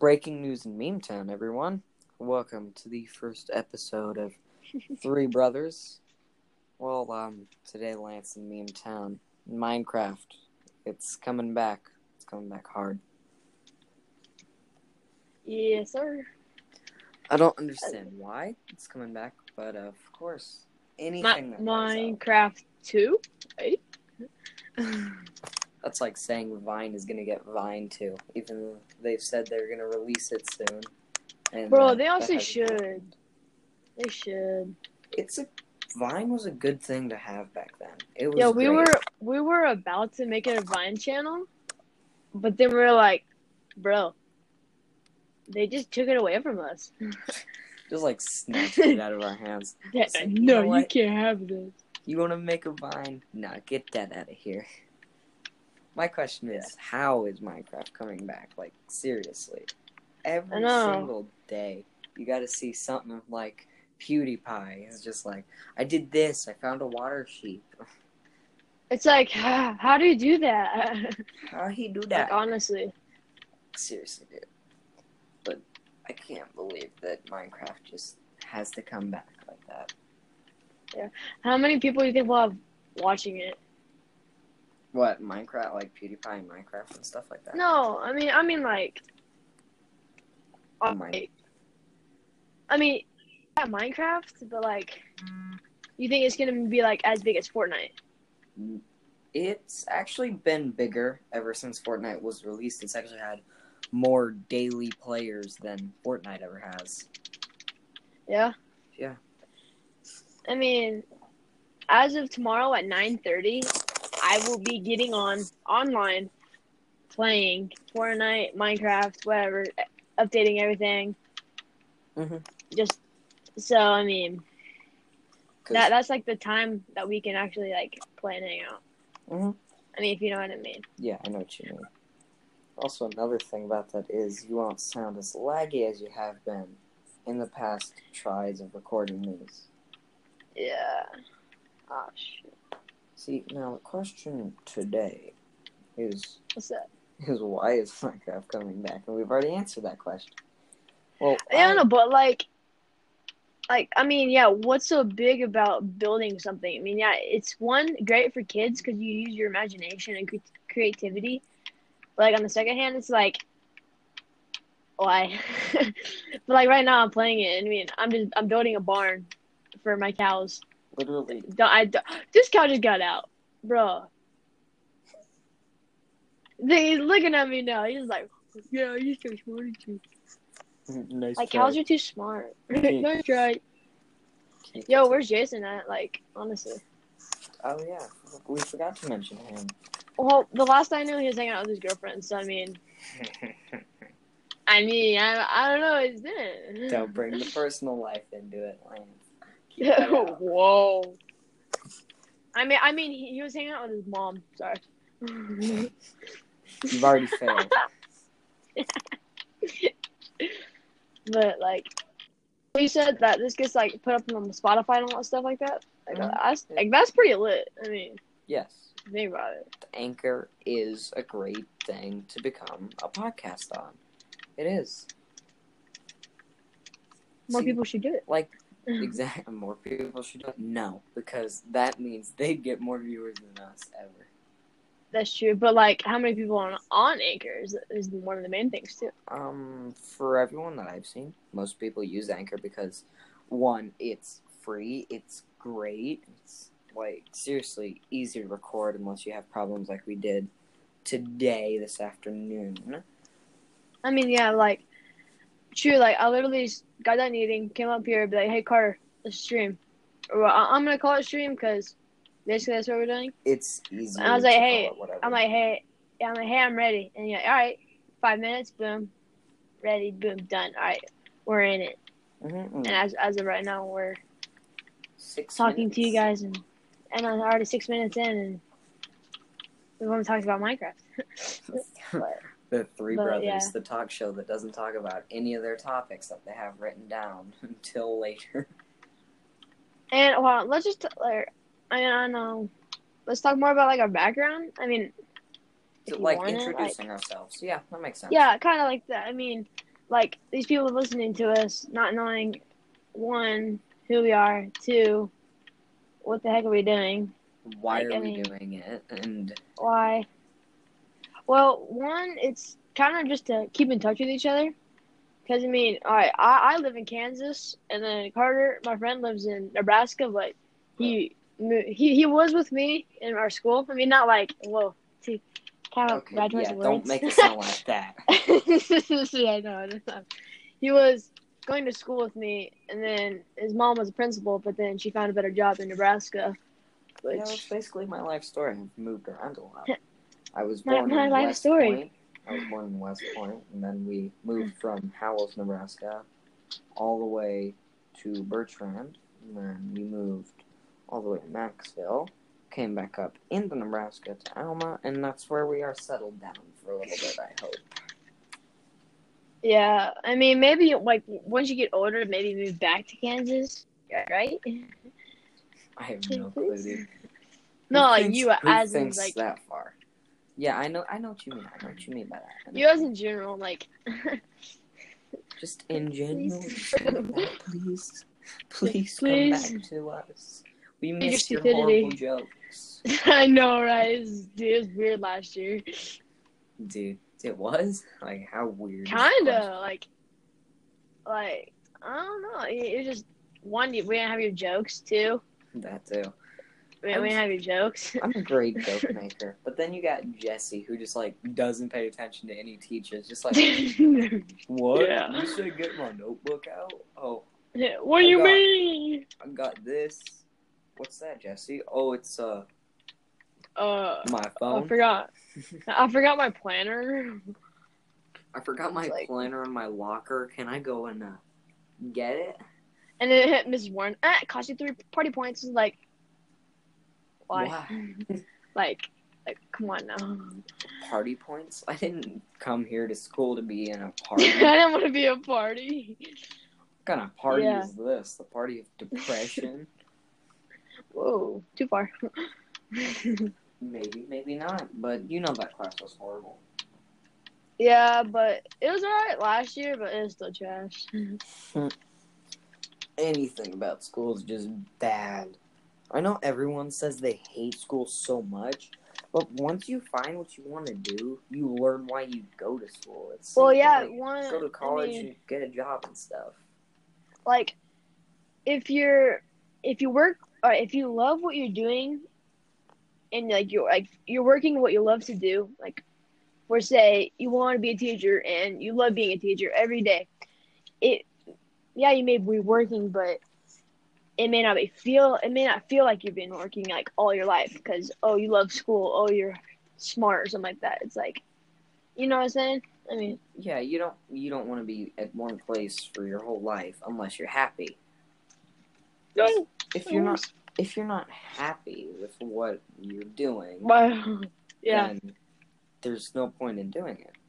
Breaking news in Meme Town, everyone. Welcome to the first episode of Three Brothers. Well, today Lance in Meme Town. Minecraft. It's coming back. It's coming back hard. Yes, sir. I don't understand why it's coming back, but of course, anything that Minecraft 2, right? That's like saying Vine is gonna get Vine 2, even though they've said they're gonna release it soon. And, Bro, they also should. They should. Vine was a good thing to have back then. It was. Yeah, great. we were about to make it a Vine channel, but then we were like, bro, they just took it away from us. Just like snatched it out of our hands. Like, no, you can't have this. You want to make a Vine? Nah, get that out of here. My question is, how is Minecraft coming back? Like, seriously. Every single day, you gotta see something like PewDiePie. It's just like, I did this, I found a water sheep. It's like, how do you do that? How he do that? Like, honestly. Seriously, dude. But I can't believe that Minecraft just has to come back like that. Yeah. How many people do you think will have watching it? What, Minecraft, like PewDiePie and Minecraft and stuff like that? No, I mean like, yeah, Minecraft, but like, you think it's gonna be like as big as Fortnite? It's actually been bigger ever since Fortnite was released. It's actually had more daily players than Fortnite ever has. Yeah? Yeah. I mean, as of tomorrow at 9:30, I will be getting online, playing Fortnite, Minecraft, whatever, updating everything. Mhm. Just so, I mean, that's like the time that we can actually like play and hang out. Mhm. I mean, if you know what I mean. Yeah, I know what you mean. Also, another thing about that is you won't sound as laggy as you have been in the past tries of recording these. Yeah. Oh, shit. See, now the question today is... What's that? Is why is Minecraft coming back? And we've already answered that question. Well, I don't know, but like, I mean, yeah, what's so big about building something? I mean, yeah, it's great for kids because you use your imagination and creativity. But like on the second hand, it's like, why? But like right now, I'm playing it. I mean, I'm building a barn for my cows. Literally, this cow just got out, bro. He's looking at me now. He's like, yeah, you're so smart, too. Nice like try. cows are too smart. Nice try. Yo, where's Jason at? Like, honestly. Oh yeah, we forgot to mention him. Well, the last I knew, he was hanging out with his girlfriend. So I mean, I don't know. It's it. Don't bring the personal life into it, Lance. Whoa. I mean, he was hanging out with his mom. Sorry. You've already failed. But like, you said that this gets like put up on Spotify and all that stuff like that. Like, that's pretty lit. I mean, yes. Think about it. Anchor is a great thing to become a podcast on. It is. More people should do it. Like, exactly. More people should do it. No, because that means they'd get more viewers than us ever. That's true, but like, how many people on Anchor is one of the main things too. For everyone that I've seen, most people use Anchor because, one, it's free, it's great, it's like seriously easy to record unless you have problems like we did today, this afternoon. I mean, yeah, like, true. Like, I literally got done eating, came up here, and be like, "Hey, Carter, let's stream." Or I'm gonna call it stream because basically that's what we're doing. It's easy. And I was like, "Hey," I'm ready. And you're like, "All right, 5 minutes, boom, ready, boom, done. All right, we're in it." Mm-hmm. And as of right now, we're talking to you guys, and I'm already 6 minutes in, and we've only talked about Minecraft. The Three Brothers, the talk show that doesn't talk about any of their topics that they have written down until later. And well, let's just I don't know. Let's talk more about like our background. I mean, like introducing ourselves. Yeah, that makes sense. Yeah, kind of like that. I mean, like these people listening to us, not knowing, one, who we are, two, what the heck are we doing? Why are we doing it? And why? Well, one, it's kind of just to keep in touch with each other. Because, I mean, all right, I live in Kansas, and then Carter, my friend, lives in Nebraska, but he was with me in our school. I mean, not like, whoa, see, kind of bad choice of words. Don't make it sound like that. Yeah, no. He was going to school with me, and then his mom was a principal, but then she found a better job in Nebraska. Yeah, that's basically my life story. I've moved around a lot. I was born in West Point. I was born in West Point, and then we moved from Howells, Nebraska, all the way to Bertrand, and then we moved all the way to Maxville, came back up into Nebraska to Alma, and that's where we are settled down for a little bit, I hope. Yeah, I mean, maybe, like, once you get older, maybe move back to Kansas, right? I have no clue, dude. No, like, you as in, like... that far? Yeah, I know what you mean. I know what you mean by that. You as in general, like... Just in general, please. Please come back to us. We missed your horrible jokes. I know, right? It was weird last year. Dude, it was? Like, how weird? Kinda, like, I don't know. It just, one, we didn't have your jokes, too. That, too. We didn't have your jokes. I'm a great joke maker. But then you got Jesse, who just, like, doesn't pay attention to any teachers. Just like, what? Yeah. You should get my notebook out? Oh. Yeah. What do you mean? I got this. What's that, Jesse? Oh, it's, my phone. I forgot my planner. I forgot my planner in my locker. Can I go and, get it? And then it hit Mrs. Warren. It cost you 3 party points. It's like, why? like, come on now. Party points? I didn't come here to school to be in a party. I didn't want to be a party. What kind of party is this? The party of depression? Whoa, too far. Maybe not. But you know that class was horrible. Yeah, but it was alright last year, but it was still trash. Anything about school is just bad. I know everyone says they hate school so much, but once you find what you want to do, you learn why you go to school. It's go to college and get a job and stuff. Like, if you work, or if you love what you're doing, and you're working what you love to do, like, or say you want to be a teacher and you love being a teacher every day, you may be working, but it may not feel like you've been working like all your life because you love school, you're smart or something like that. It's like, you know what I'm saying? I mean, yeah, you don't want to be at one place for your whole life unless you're happy. If you're not happy with what you're doing, then there's no point in doing it.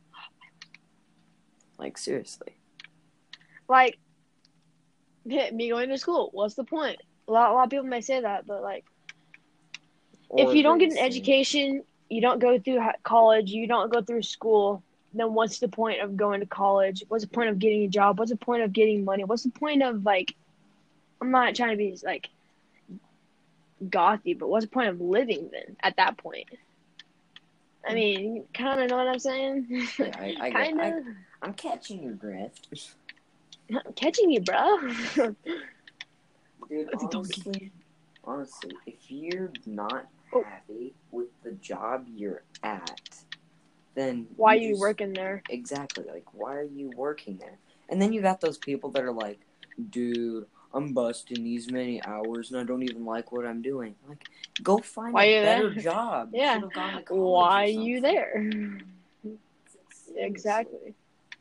Like, seriously. Like, me going to school, what's the point? A lot of people may say that, but, like, if you don't get an education, you don't go through college, you don't go through school, then what's the point of going to college? What's the point of getting a job? What's the point of getting money? What's the point of, like, I'm not trying to be, like, gothy, but what's the point of living then at that point? I mean, you kind of know what I'm saying? Yeah, I'm catching your drift. I'm catching you, bro. Dude, honestly, if you're not happy with the job you're at, then why are you working there? Exactly, like, why are you working there? And then you got those people that are like, dude, I'm busting these many hours and I don't even like what I'm doing. Like, go find a better job. Yeah. You should have gone to college. Why are you there? Exactly.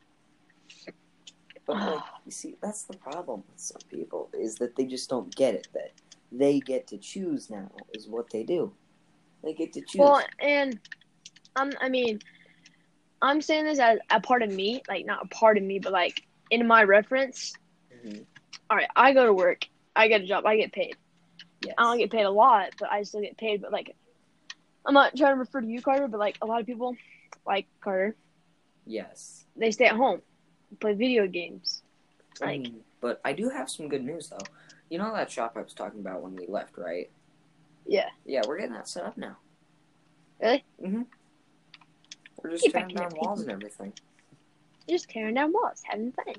But, like, you see, that's the problem with some people, is that they just don't get it, that they get to choose now, is what they do. They get to choose. Well, and, I'm saying this as a part of me, like, not a part of me, but, like, in my reference, alright, I go to work, I get a job, I get paid. Yes. I don't get paid a lot, but I still get paid, but, like, I'm not trying to refer to you, Carter, but, like, a lot of people, like Carter. Yes. They stay at home. play video games. But I do have some good news though. You know that shop I was talking about when we left, right? Yeah. Yeah, we're getting that set up now. Really? Mhm. We're just tearing down walls and everything. You're just tearing down walls, having fun.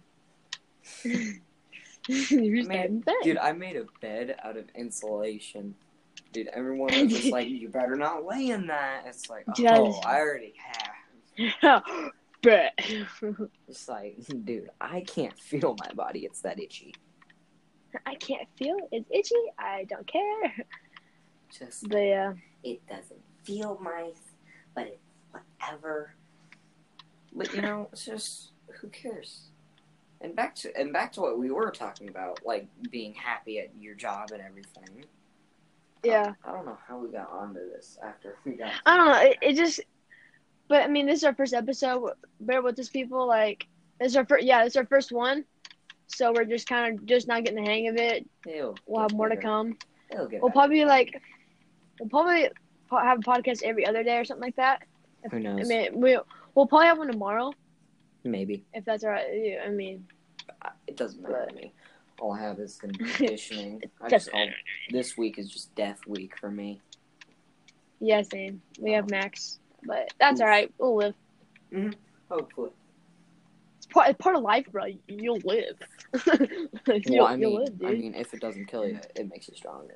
You're just having fun. Dude, I made a bed out of insulation. Dude, everyone was just like, "You better not lay in that." It's like, I already have. Bet. It's like, dude, I can't feel my body. It's that itchy. I can't feel it. It's itchy. I don't care. But it doesn't feel nice, but it's whatever. But you know, it's just, who cares? And back to what we were talking about, like being happy at your job and everything. Yeah. I don't know how we got onto this after we got. I don't know. It just. But I mean, this is our first episode. Bear with us, people. Like, this is our first. Yeah, this is our first one. So we're just kind of just not getting the hang of it. We'll have more to come. We'll probably have a podcast every other day or something like that. Who knows? I mean, we'll probably have one tomorrow. Maybe. If that's all right. I mean, it doesn't matter to me. All I have is conditioning. This week is just death week for me. Yeah, same. We have Max, but that's all right. We'll live. Mm-hmm. Hopefully. It's part of life, bro. You'll live. You'll live, dude. I mean, if it doesn't kill you, it makes you stronger.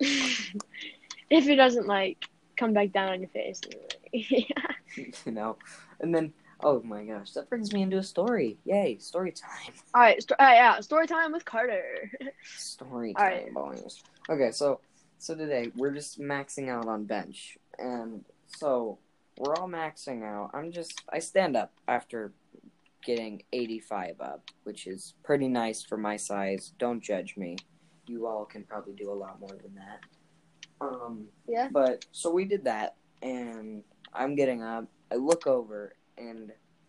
If it doesn't, like, come back down on your face. You know? And then, oh my gosh, that brings me into a story. Yay, story time. All right, story time with Carter. Story time, boys. Okay, so today, we're just maxing out on bench. And so, we're all maxing out. I stand up after getting 85 up, which is pretty nice for my size. Don't judge me. You all can probably do a lot more than that. Yeah. But, so we did that, and I'm getting up. I look over, and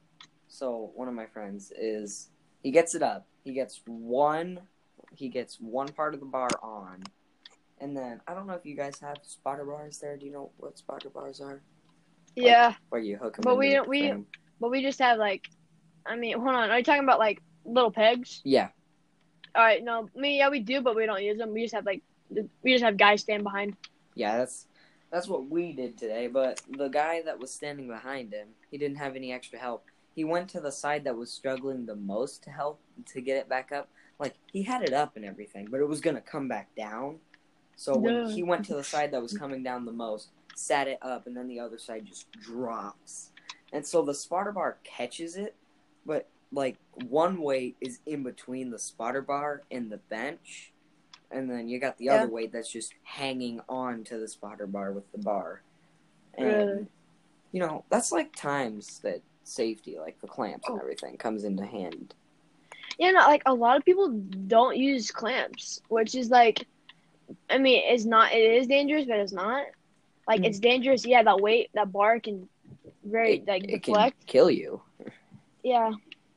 so one of my friends he gets it up. He gets one part of the bar on, and then, I don't know if you guys have spotter bars there. Do you know what spotter bars are? Yeah. Where you hook them but we just have, like, I mean, hold on. Are you talking about, like, little pegs? Yeah. All right, no. We do, but we don't use them. We just have guys stand behind. Yeah, that's what we did today, but the guy that was standing behind him, he didn't have any extra help. He went to the side that was struggling the most to get it back up. Like, he had it up and everything, but it was going to come back down. So when he went to the side that was coming down the most, sat it up, and then the other side just drops. And so the spotter bar catches it, but, like, one weight is in between the spotter bar and the bench, and then you got the other weight that's just hanging on to the spotter bar with the bar. And, you know, that's, like, times that safety, like the clamps and everything, comes into hand. Yeah, no, like, a lot of people don't use clamps, which is, like, I mean, it is dangerous, but it's not. Like, it's dangerous, yeah, that bar can deflect. It can kill you. Yeah.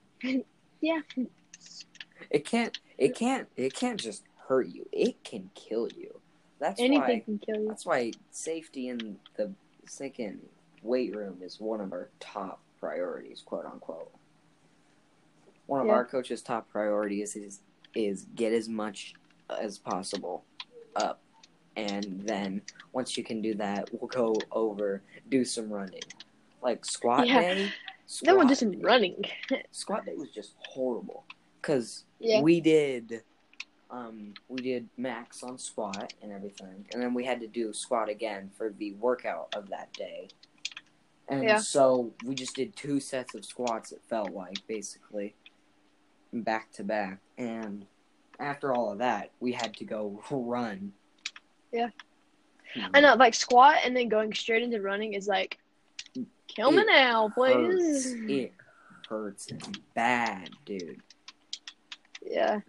Yeah. It can't just hurt you. It can kill you. Anything can kill you. That's why safety in the second weight room is one of our top priorities, quote unquote. One of our coach's top priorities is get as much as possible up. And then once you can do that, we'll go over, do some running. Like squat day. Then we'll do some running. Squat day was just horrible. Because we did max on squat and everything. And then we had to do squat again for the workout of that day. And so we just did 2 sets of squats, it felt like, basically. Back to back. And after all of that, we had to go run. Yeah. I know, like, squat and then going straight into running is like, kill me now, please. It hurts bad, dude. Yeah.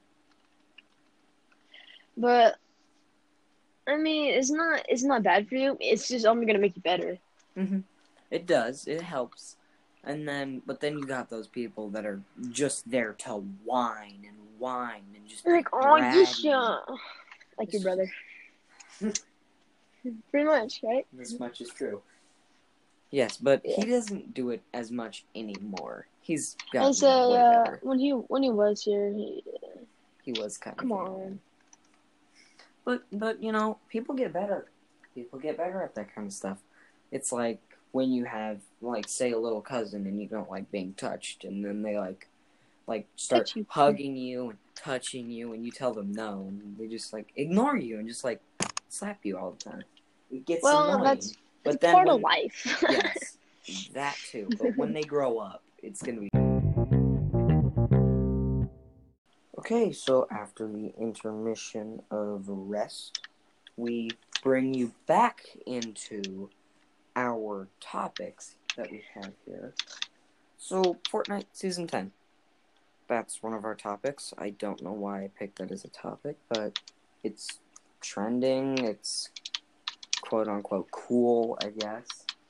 But, I mean, it's not bad for you. It's just only going to make you better. Mm-hmm. It does. It helps. But then you got those people that are just there to whine and just like, oh, like your brother. Pretty much, right? This much is true. Yes, but Yeah. he doesn't do it as much anymore. He's I gotten say way better. when he was here, He was kind of come annoying. on. But you know, people get better. People get better at that kind of stuff. It's like when you have, like, say, a little cousin and you don't like being touched, and then they like start hugging you and touching you, and you tell them no, and they just like ignore you and just like slap you all the time. It gets annoying. But then part of life. Yes, that too. But when they grow up, it's gonna be. Okay, so after the intermission of rest, we bring you back into our topics that we have here. So, Fortnite Season 10. That's one of our topics. I don't know why I picked that as a topic, but it's trending. It's quote-unquote cool, I guess.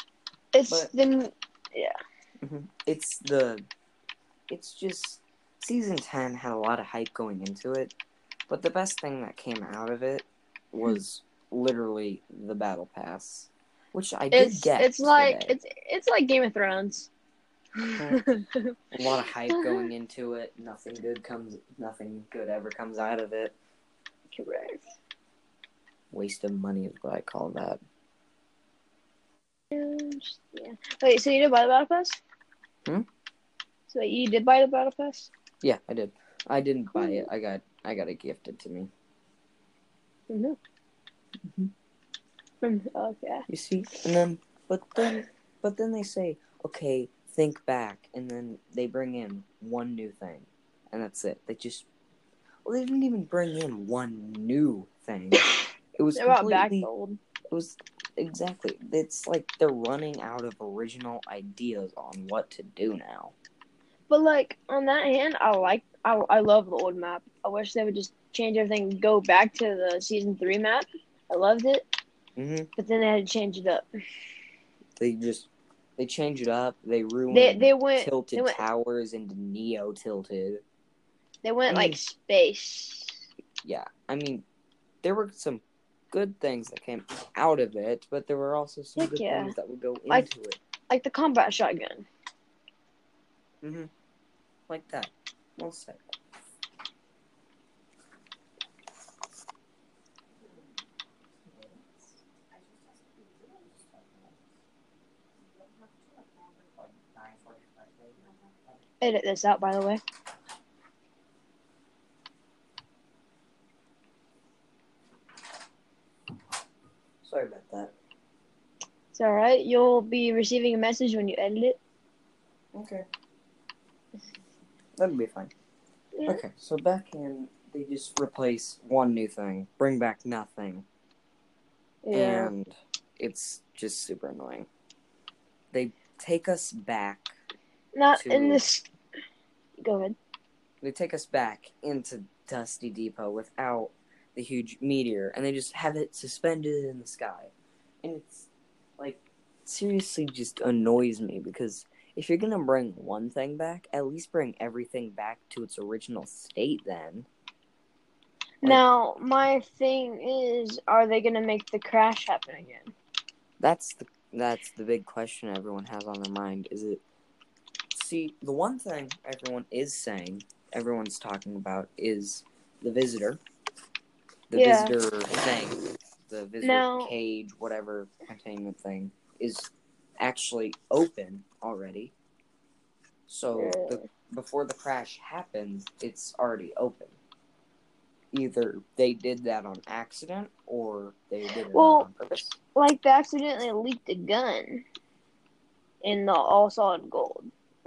It's just, Season 10 had a lot of hype going into it, but the best thing that came out of it was literally the Battle Pass, which I did get. It's like Game of Thrones. A lot of hype going into it. Nothing good ever comes out of it. Correct. Waste of money is what I call that. Yeah. Wait, so you did buy the Battle Pass? So you did buy the Battle Pass? Yeah, I did. I didn't buy it. I got it gifted to me. Okay. You see, and then but then they say, okay, think back, and then they bring in one new thing, and that's it. They didn't even bring in one new thing. It was completely. It was exactly. It's like they're running out of original ideas on what to do now. But like on that hand, I love the old map. I wish they would just change everything, and go back to the Season 3 map. I loved it. But then they had to change it up. They changed it up. They ruined Tilted Towers into Neo Tilted. They went like space. Yeah, I mean, there were some good things that came out of it, but there were also some good things that would go into it. Like the combat shotgun. Like that. Well said. Edit this out, by the way. Sorry about that. It's alright. You'll be receiving a message when you edit it. Okay. That'll be fine. Yeah. Okay, so back in, they just replace one new thing, bring back nothing. Yeah. And it's just super annoying. They take us back. Go ahead. They take us back into Dusty Depot without the huge meteor, and they just have it suspended in the sky. And it's, like, seriously just annoys me, because if you're gonna bring one thing back, at least bring everything back to its original state then. Now, my thing is, are they gonna make the crash happen again? That's the big question everyone has on their mind. See, the one thing everyone's talking about is the visitor. Visitor thing. The visitor cage, whatever containment thing, is actually open already. So before the crash happens, it's already open. Either they did that on accident, or they did it on purpose. Like they accidentally leaked a gun in the all solid gold.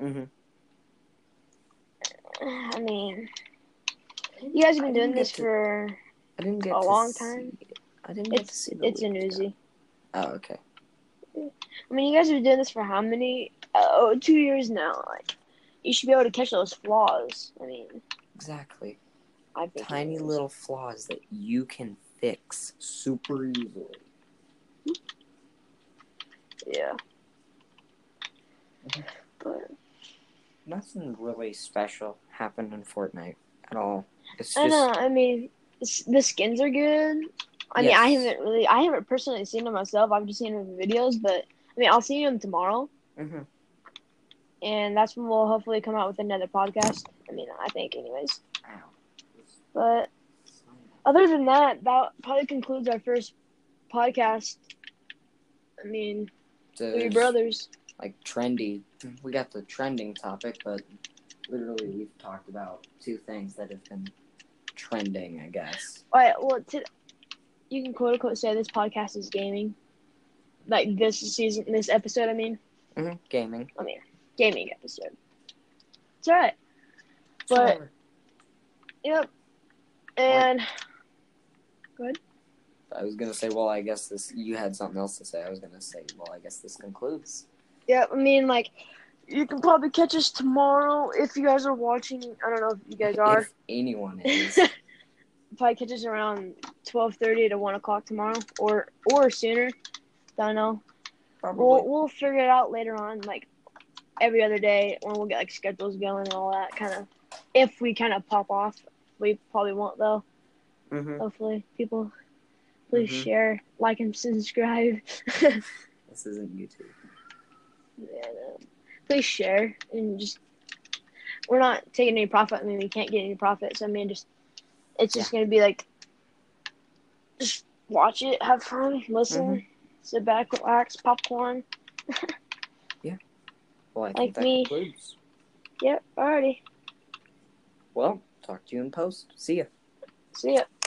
I mean, you guys have been doing this for a long time. I didn't get to see the It's a newsie. Oh, okay. I mean, you guys have been doing this for how many? 2 years now. Like, you should be able to catch those flaws. I mean, exactly. Tiny little flaws that you can fix super easily. Yeah. But nothing really special happened in Fortnite at all. I know. I mean, the skins are good. I mean, I haven't personally seen them myself. I've just seen them in videos, but I mean, I'll see him tomorrow. Mm-hmm. And that's when we'll hopefully come out with another podcast. I mean, I think, anyways. Ow. But other than that, that probably concludes our first podcast. I mean, Three Brothers. Like trendy. We got the trending topic, but literally we've talked about 2 things that have been trending, I guess. All right, well, you can quote unquote say this podcast is gaming. Like this season, this episode, I mean. Mm-hmm. Gaming. I mean, gaming episode. It's alright. But, yep. And, go ahead. I was going to say, well, I guess you had something else to say. I was going to say, well, I guess this concludes. Yeah, I mean, like, you can probably catch us tomorrow if you guys are watching. I don't know if you guys are. If anyone is. Probably catch us around 12:30 to 1 o'clock tomorrow, or sooner. Don't know. Probably. We'll figure it out later on, like, every other day when we'll get, like, schedules going and all that kind of. If we kind of pop off. We probably won't, though. Mm-hmm. Hopefully. People, please share, like, and subscribe. This isn't YouTube. Yeah, no. Please share and just. We're not taking any profit. I mean, we can't get any profit. So, I mean, it's just going to be like. Just watch it, have fun, listen, sit back, relax, popcorn. Yeah. Well, I think like that me. concludes. Yep, alrighty. Well, talk to you in post. See ya. See ya.